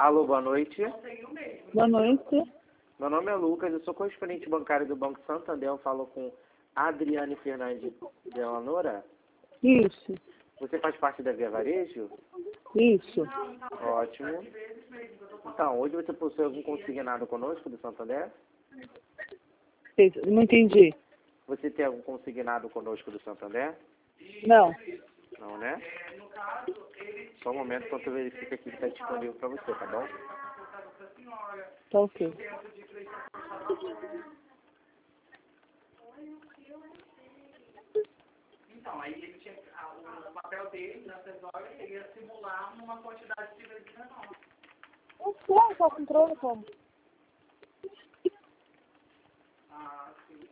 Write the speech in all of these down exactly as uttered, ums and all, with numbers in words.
Alô, boa noite. Boa noite. Meu nome é Lucas, eu sou correspondente bancário do Banco Santander. Eu falo com Adriane Fernandes de Eleonora. Isso, Você faz parte da Via Varejo? isso. Ótimo. Então, hoje você possui algum consignado conosco do Santander? Não entendi. Você tem algum consignado conosco do Santander? Não. Não, né? Só um momento enquanto eu verifico aqui se está disponível para você, tá bom? Tá ok. Então, aí ele tinha, a, o papel dele, nessas horas, seria simular uma quantidade de vezes menor. Não sei, só controle como. Ah, sim.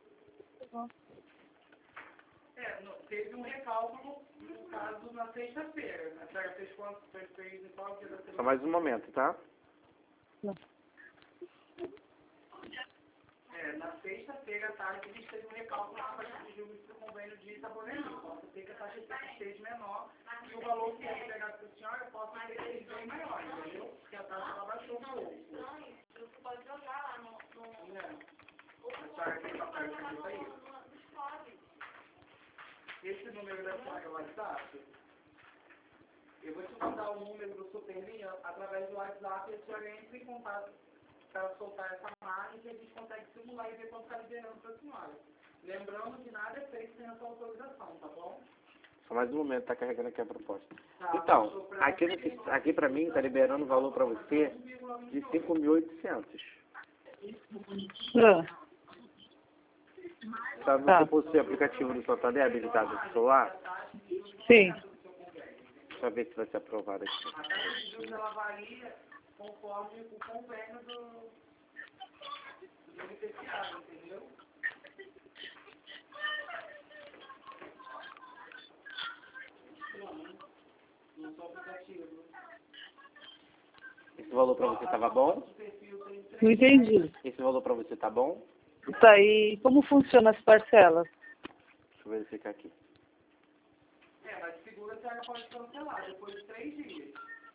É, no, teve um recálculo, no caso, na sexta-feira. A senhora fez quanto? Fez, fez em qual dia da semana? Só mais um momento, tá? Não. É, na sexta-feira, à tarde, a gente fez um recálculo na taxa de juros do convênio de Itaboraí. Posso ter que a taxa esteja menor e o valor que é entregado para a senhora possa ser bem maior, entendeu? Porque a taxa ela baixou um pouco. Você pode jogar lá no... no... Não. A senhora tem papel de aí? Esse número da senhora é o WhatsApp? Eu vou te mandar o número do Superlinha através do WhatsApp e a senhora entra em contato para soltar essa margem que a gente consegue simular e ver quanto está liberando para a senhora. Lembrando que nada é feito sem a sua autorização, tá bom? Só mais um momento, tá carregando aqui a proposta. Tá, Então, aqui, no, aqui para mim tá liberando o valor para você de cinco mil e oitocentos. Ah, Sabe, Tá. você possui o aplicativo do Santander habilitado no celular? sim. Deixa eu ver se vai ser aprovado aqui. A taxa de juros ela varia conforme o convênio do, do beneficiário, entendeu? Não, não sou aplicativo. Esse valor para você tava bom? Não entendi. Esse valor para você tá bom? Tá aí. Como funcionam as parcelas? Deixa eu verificar aqui. É, mas segura a senhora pode cancelar depois de três dias.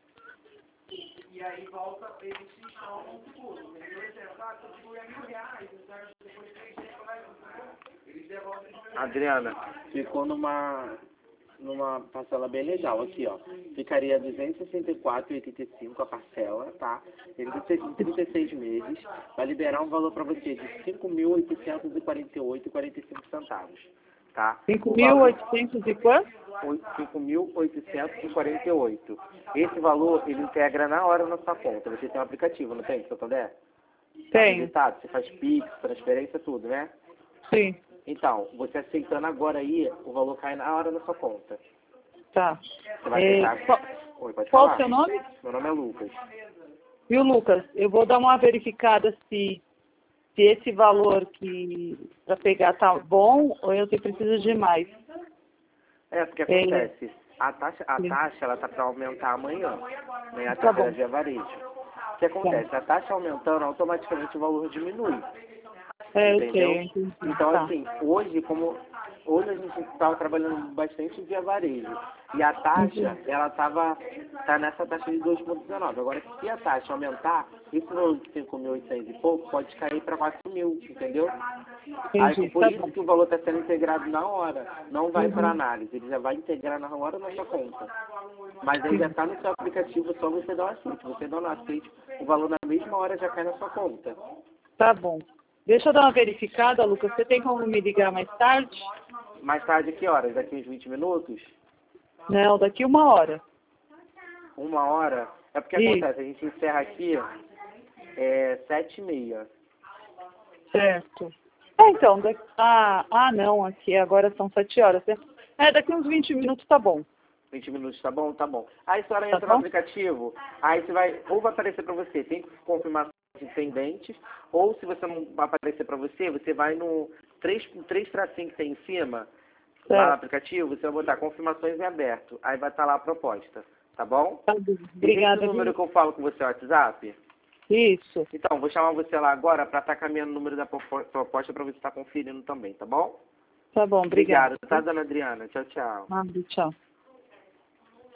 E aí volta, eles te instalam um seguro. Entendeu? Exemplo, ah, seu seguro é mil reais, a senhora depois de três dias vai eles devolvem os mil reais. Adriana, ficou numa, numa parcela bem legal aqui, ó. Ficaria duzentos e sessenta e quatro reais e oitenta e cinco centavos a parcela, tá? Em trinta e seis meses, vai liberar um valor para você de cinco mil oitocentos e quarenta e oito reais e quarenta e cinco centavos, tá? cinco mil oitocentos e quanto? cinco mil oitocentos e quarenta e oito. Esse valor, ele integra na hora na sua conta. Você tem um aplicativo, não tem, Santander? Tem. Habilitado, você faz Pix, transferência, tudo, né? Sim. Então, você aceitando agora aí, o valor cai na hora na sua conta. Tá. Você vai É, aceitar? qual Oi, pode qual falar. o seu nome? Meu nome é Lucas. Viu, Lucas? Eu vou dar uma verificada se, se esse valor que para pegar tá bom ou eu preciso de mais. É, porque É. acontece, a taxa, a Sim. taxa ela tá para aumentar amanhã, amanhã a Tá terceira bom. via varejo. O que acontece? A taxa aumentando, automaticamente o valor diminui. É, eu Entendeu? sei, eu entendi. Então, Tá. assim, hoje, como hoje a gente estava trabalhando bastante via varejo. E a taxa, ela estava tá nessa taxa de dois vírgula dezenove. Agora, se a taxa aumentar, esse valor de cinco mil e oitocentos e pouco pode cair para quatro mil, entendeu? Aí, Entendi. por Tá isso bom. que o valor está sendo integrado na hora. Não vai Uhum. para análise, ele já vai integrar na hora na sua conta. Mas ainda está no seu aplicativo, só você dá o aceite. Você dá o aceite, o valor na mesma hora já cai na sua conta. Tá bom. Deixa eu dar uma verificada, Lucas. Você tem como me ligar mais tarde? Mais tarde, que horas? Daqui uns vinte minutos? Não, daqui uma hora. Uma hora? É porque Isso. acontece, a gente encerra aqui é, sete e meia. Certo. É, então, da... ah, ah, não, aqui agora são sete horas. É, daqui uns vinte minutos tá bom. vinte minutos, tá bom? Tá bom. Aí a senhora Tá entra bom? no aplicativo, aí você vai, ou vai aparecer para você, tem confirmações pendentes, ou se você não vai aparecer para você, você vai no três, três tracinhos que tem em cima, lá no Certo. aplicativo, você vai botar confirmações em aberto. Aí vai estar lá a proposta, tá bom? Tá bom. E esse Obrigada. número Viu? que eu falo com você no WhatsApp? Isso. Então, vou chamar você lá agora para estar caminhando o número da propo- proposta para você estar conferindo também, tá bom? Tá bom, obrigada. Obrigado, tá, dona Adriana? Tchau, tchau. Ah, tchau.